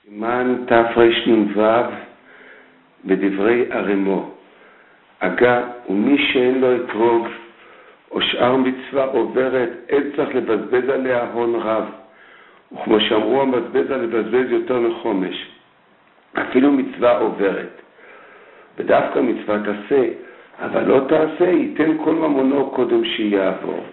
סימן תרנ"ו בדברי הרמו. אגע ומי שאין לו אתרוג או שאר מצווה עוברת, אין צריך לבזבז עליה הון רב. וכמו שאמרו, המבזבז לבזבז יותר מחומש. אפילו מצווה עוברת. ודווקא מצווה תעשה, אבל לא תעשה, ייתן כל ממונו קודם שיעבור.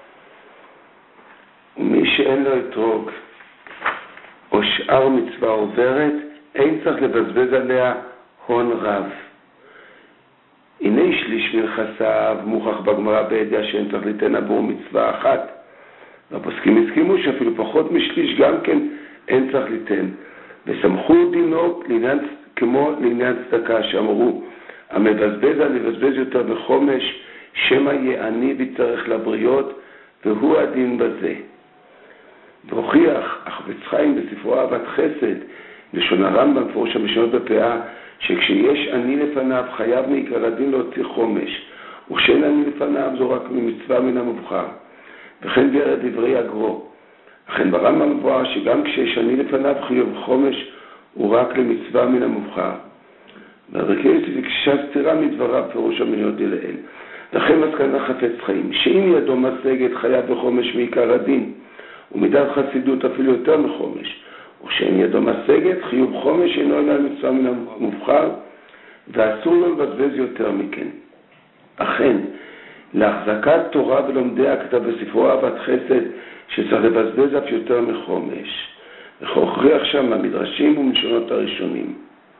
ומי שאין לו אתרוג או שאר מצווה עוברת, אין צריך לבזבז עליה הון רב. הנה שליש מנכסיו מוכח בגמרא בידיעה שאין צריך ליתן עבור מצווה אחת. והפוסקים הסכימו שאפילו פחות משליש גם כן אין צריך ליתן. וסמכו דינו כמו לעניין צדקה, שאמרו, המבזבז על לבזבז יותר בחומש, שמא יעני ויצטרך לבריות, והוא הדין בזה. והוכיח החפץ חיים בספרו אהבת חסד, לשון הרמב"ם פירוש המשנות בפאה, שכשיש עני לפניו חייב מעיקר הדין להוציא חומש, וכשאין עני לפניו זו רק ממצווה מן המובחר. וכן ביאר את דברי הגרו. אכן ברמב"ם מבואר שגם כשיש עני לפניו חיוב חומש הוא רק למצווה מן המובחר. והברכי ביקשה סתירה מדבריו פירוש המשנות דלעיל. לכן מסקנה חפץ חיים, שאם ידו משגת חייב בחומש מעיקר הדין, ומידת חסידות אפילו יותר מחומש, וכשאין ידו משגת חיוב חומש אינו אלא מצווה מן המובחר, ואסור לו לבזבז יותר מכן. אכן, להחזקת תורה ולומדיה כתב בספרו אהבת חסד שצריך לבזבז אף יותר מחומש. וכוכריח שם המדרשים ומלשונות הראשונים.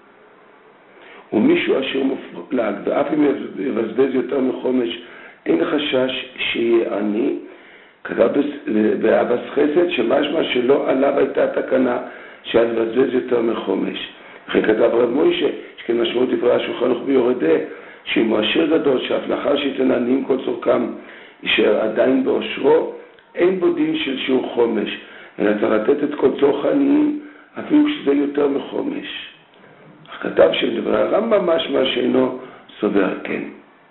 ומישהו אשר מופלג ואף אם יבזבז יותר מחומש אין חשש שיהיה עני, כתב באהבת חסד שמשמע שלא עליו הייתה תקנה שעל לבזבז יותר מחומש. וכן כתב רב מוישה שכן משמעות דברי השולחן ערוך ביורדה, שאם הוא עשיר גדול שאף לאחר שייתן עניים כל צורכם יישאר עדיין באושרו, אין בו דין של שיעור חומש, אלא צריך לתת את כל צורך העניים אפילו כשזה יותר מחומש. אך כתב שדברי הרמב"ם משמע שאינו סובר כן.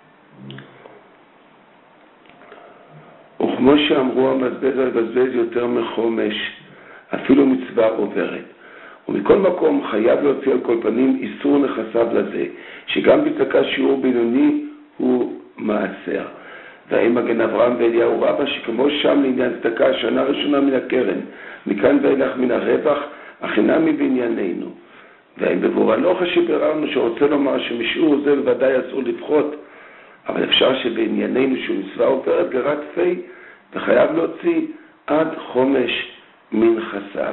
וכמו שאמרו, המבזבז לבזבז יותר מחומש, אפילו מצווה עוברת. ומכל מקום חייב להוציא על כל פנים איסור נכסיו לזה, שגם בצדקה שיעור בינוני הוא מעשר. והאם מגן אברהם ואליהו רבא שכמו שם לעניין צדקה השנה הראשונה מן הקרן, מכאן ואילך מן הרווח, אך אינם מבענייננו. והאם בבור הלוכה שביררנו שרוצה לומר שמשעור זה בוודאי אסור לפחות, אבל אפשר שבענייננו שהוא מצווה עוברת גרת פי, וחייב להוציא עד חומש מנכסיו.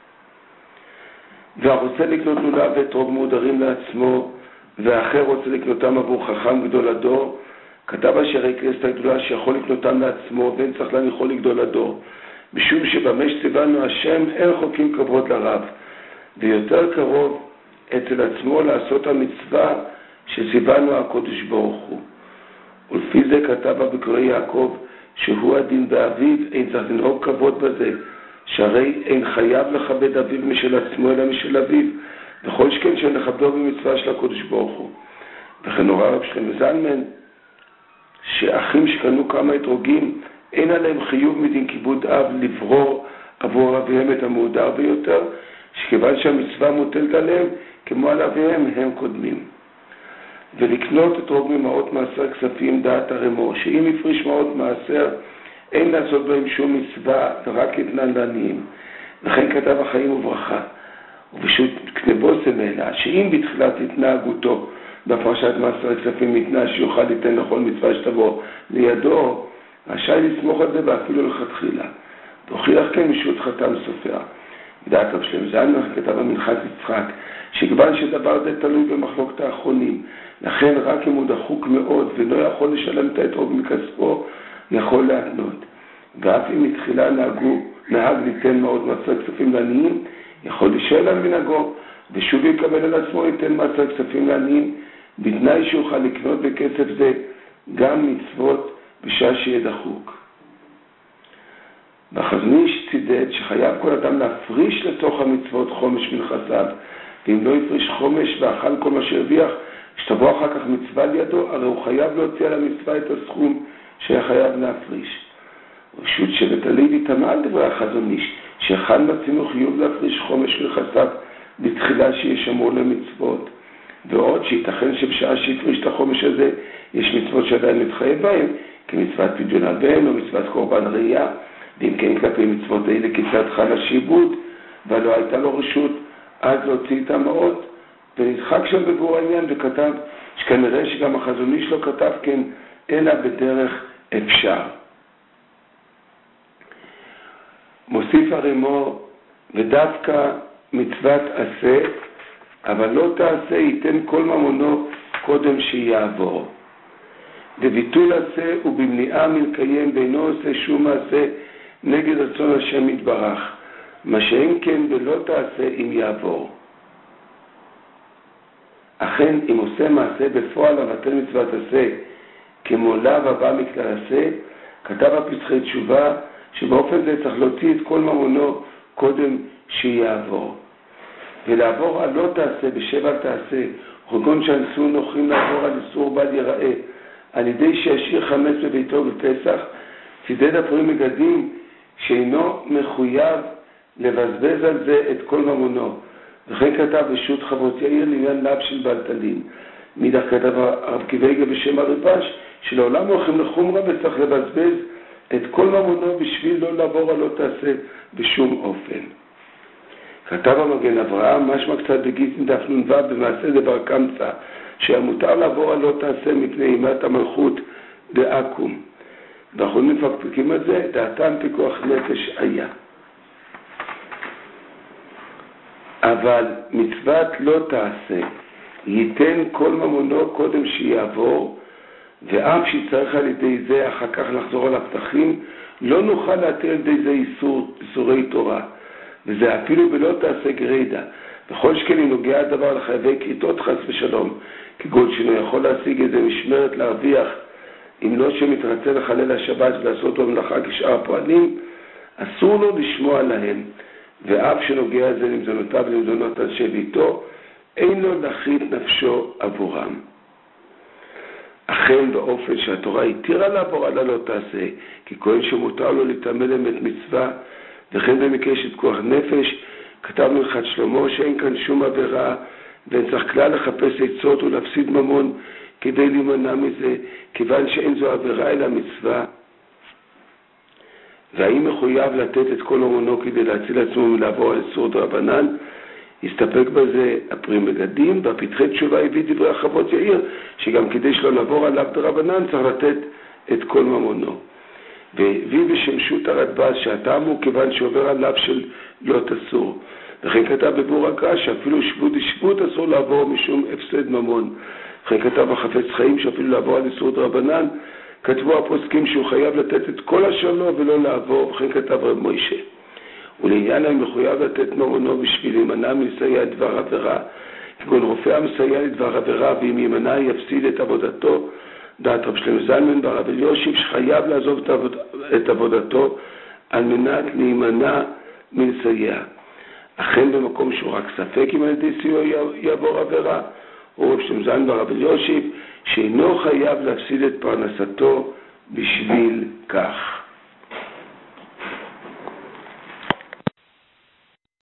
והרוצה לקנות לולב ואתרוג מודרים לעצמו, והאחר רוצה לקנותם עבור חכם גדול הדור, כתב אשר כנסת הגדולה שיכול לקנותם לעצמו, ואין צריך להניחו לגדול הדור. משום שבמה שציוונו השם אין רחוקים כבוד לרב, ויותר קרוב אצל עצמו לעשות המצווה שציוונו הקדוש ברוך הוא. ולפי זה כתב בקוראי יעקב, שהוא הדין באביו, אין צריך לנהוג כבוד בזה, שהרי אין חייב לכבד אביו משל עצמו אלא משל אביו, וכל שכן שנכבדו במצווה של הקדוש ברוך הוא. וכן נורא רב שלמה זלמן, שאחים שקנו כמה אתרוגים, אין עליהם חיוב מדין כיבוד אב לברור עבור אביהם את המהודר ביותר, שכיוון שהמצווה מוטלת עליהם, כמו על אביהם הם קודמים. ולקנות אתרוג ממעות מעשר כספים דעת הרמו, שאם יפריש מעות מעשר, אין לעשות בהם שום מצווה, רק אתנן לעניים. לכן כתב החיים וברכה, ובשו"ת כנבוסם אלא, שאם בתחילת התנהגותו, בפרשת מעשר כספים מתנה שיוכל ליתן לכל מצווה שתבוא לידו, רשאי לסמוך על זה ואפילו לכתחילה. תוכיח כן משו"ת חתם סופר. דעת רב שלמה זלמן כתב במנחת יצחק, שכיוון שדבר זה תלוי במחלוקת האחרונים, לכן רק אם הוא דחוק מאוד ולא יכול לשלם את האתרוג מכספו, יכול להתנות. ואף אם מתחילה נהג ליתן מעות מעשר כספים לעניים, יכול להישאר על מנהגו, ושוב יקבל על עצמו ליתן מעשר כספים לעניים, בתנאי שיוכל לקנות בכסף זה גם מצוות בשעה שיהיה דחוק. והחזון איש צידד שחייב כל אדם להפריש לתוך המצוות חומש מנכסיו, ואם לא יפריש חומש ואכל כל מה שהרוויח, שתבוא אחר כך מצווה לידו, הרי הוא חייב להוציא על המצווה את הסכום שהיה חייב להפריש. רשות שבית הלוי תמה על דברי החזון איש, שאחד מצינו חיוב להפריש חומש מנכסיו בתחילה שישמרו למצוות, ועוד שייתכן שבשעה שיפריש את החומש הזה יש מצוות שעדיין מתחייב בהם, כמצוות פדיון הבן או מצוות קורבן ראייה, ואם כן כלפי מצוות האלה כיצד חל השיבוד, ולא הייתה לו רשות אז להוציא את המעות, ונדחק שם בבור העניין וכתב שכנראה שגם החזון איש לא כתב כן, אלא בדרך אפשר. מוסיף הרימו, ודווקא מצוות עשה, אבל לא תעשה, ייתן כל ממונו קודם שיעבור. וביטול עשה ובמניעה מלקיים בינו עושה שום מעשה נגד רצון השם יתברך, מה שאין כן ולא תעשה אם יעבור. אכן אם עושה מעשה בפועל לבטל מצוות עשה, כמו לאו הבא מכלל עשה, כתב הפסחי תשובה שבאופן זה צריך להוציא את כל ממונו קודם שיעבור. ולעבור על לא תעשה בשבע תעשה, כגון שאנסו נוחים לעבור על איסור בל יראה, על ידי שישאיר חמץ בביתו בפסח, צידד הפרים מגדים שאינו מחויב לבזבז על זה את כל ממונו. וכן כתב רשות חברות יאיר לעניין לאו של בלטלין. מידך כתב הרב קיוויגה בשם הרבש, שלעולם הולכים לחומרה וצריך לבזבז את כל ממונו בשביל לא לעבור על לא תעשה בשום אופן. כתב המגן אברהם, משמע קצת בגיטין דף נ"ו במעשה דבר קמצא, שהמותר לעבור על לא תעשה מפני אימת המלכות דאקום. ואחרונים מפקפקים על זה, דעתם פיקוח נפש היה. אבל מצוות לא תעשה, ייתן כל ממונו קודם שיעבור, ואף שיצטרך על ידי זה אחר כך לחזור על הפתחים, לא נוכל להתיר על ידי זה איסורי תורה. וזה אפילו בלא תעשה גרידה. בכל שכן אם נוגע הדבר לחייבי כריתות חס ושלום, כגון שאינו יכול להשיג איזה משמרת להרוויח, אם לא שמתרצה לחלל השבת ולעשות במלאכה כשאר הפועלים, אסור לו לשמוע להם, ואף שנוגע זה למזונותיו ולמזונות אנשי ביתו, אין לו להחית נפשו עבורם. אכן באופן שהתורה התירה לעבור על לא תעשה, כי כהן שמותר לו לטמא להם את מצווה, וכן במקרה של פיקוח נפש, כתב מלכת שלמה שאין כאן שום עבירה, ואין צריך כלל לחפש עצות ולהפסיד ממון כדי להימנע מזה, כיוון שאין זו עבירה אלא מצווה. והאם מחויב לתת את כל ממונו כדי להציל עצמו מלעבור על איסור דרבנן, הסתפק בזה הפרי מגדים, והפתחי תשובה הביא דברי חוות יאיר, שגם כדי שלא לעבור עליו דרבנן צריך לתת את כל ממונו. והביא בשמשות הרדב"ז שהטעם הוא כיוון שעובר עליו של לא תסור. וכן כתב בבור הגר"א שאפילו שבות אסור לעבור משום הפסד ממון. וכן כתב החפץ חיים שאפילו לעבור על איסור דרבנן, כתבו הפוסקים שהוא חייב לתת את כל אשר לו ולא לעבור. וכן כתב רב מוישה. ולעניין הוא מחויב לתת ממונו בשביל להימנע מלסייע את דבר עבירה. כגון רופא המסייע לדבר עבירה, ואם יימנע יפסיד את עבודתו, דעת רב שלמה זלמן ברב אלישיב שחייב לעזוב את עבודתו על מנת להימנע מלסייע. אכן במקום שהוא רק ספק אם על ידי סיוע יעבור עבירה, או רב שלמה זלמן ברב אלישיב שאינו חייב להפסיד את פרנסתו בשביל כך.